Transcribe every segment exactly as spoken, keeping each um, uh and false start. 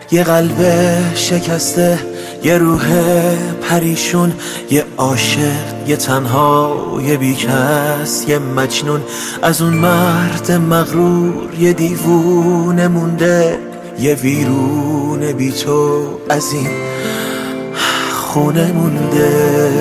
یه قلب شکسته، یه روح پریشون، یه عاشق، یه تنها، یه بیکس، یه مجنون. از اون مرد مغرور یه دیوونه مونده، یه ویرون بی تو از این خونه مونده.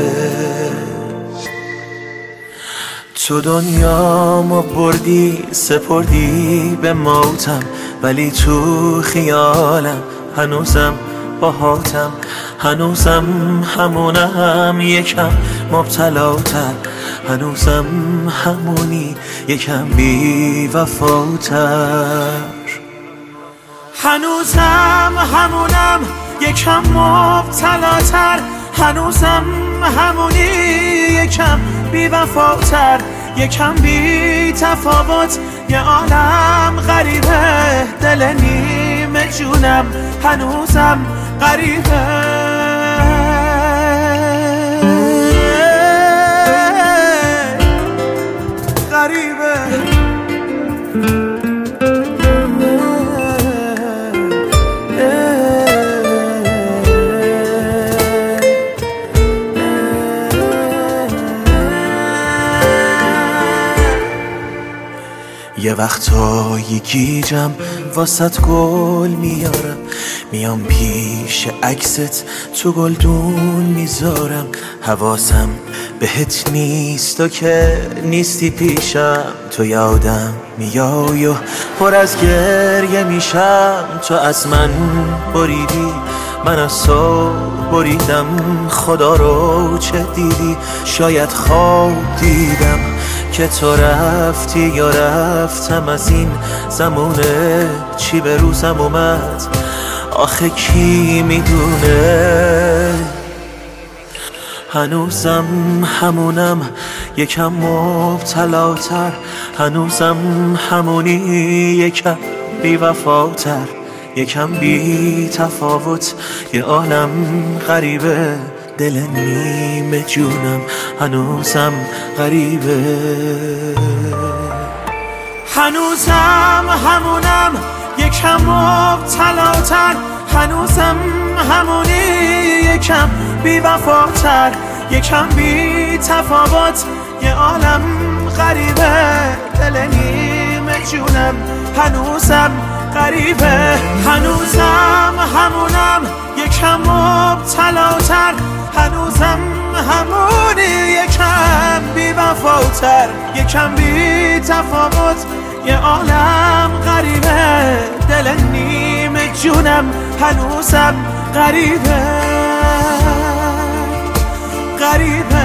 تو دنیامو بردی سپردی به موتم، ولی تو خیالم هنوزم باهاتم، هنوزم همونم یکم مبتلاتر، هنوزم همونی یکم بی وفاتر، هنوزم همونم یکم مبتلاتر، هنوزم همونی یکم بی وفاتر، یکم بی تفاوت. یه عالم غریبه دل نیمه جونم هنوزم غریبه، غریبه. یه وقتایی گیجم واسط گل میارم، میام پیش عکست تو گلدون میذارم. حواسم بهت نیست و که نیستی پیشم، تو یادم میای و پر از گریه میشم. تو از من بریدی من از تو بریدم، خدا رو چه دیدی؟ شاید خواب دیدم که تو رفتی یا رفتم از این زمونه. چی به روزم اومد آخه کی میدونه؟ هنوزم همونم یکم مبتلاتر، هنوزم همونی یکم بی وفاتر، یکم بی تفاوت. یه عالم غریبه دل نیمه جونم هنوزم غریبه، هنوزم همونم یکم مبتلاتر، هنوزم همونی یکم بی وفاتر، یکم بی تفاوت. یه عالم غریبه دل نیمه جونم هنوزم غریبه، هنوزم همونم یکم مبتلاتر، هنوزم همونی یکم بی وفاتر، یکم بی تفاوت. یه عالم غریبه دل نیمه جونم هنوزم غریبه، غریبه.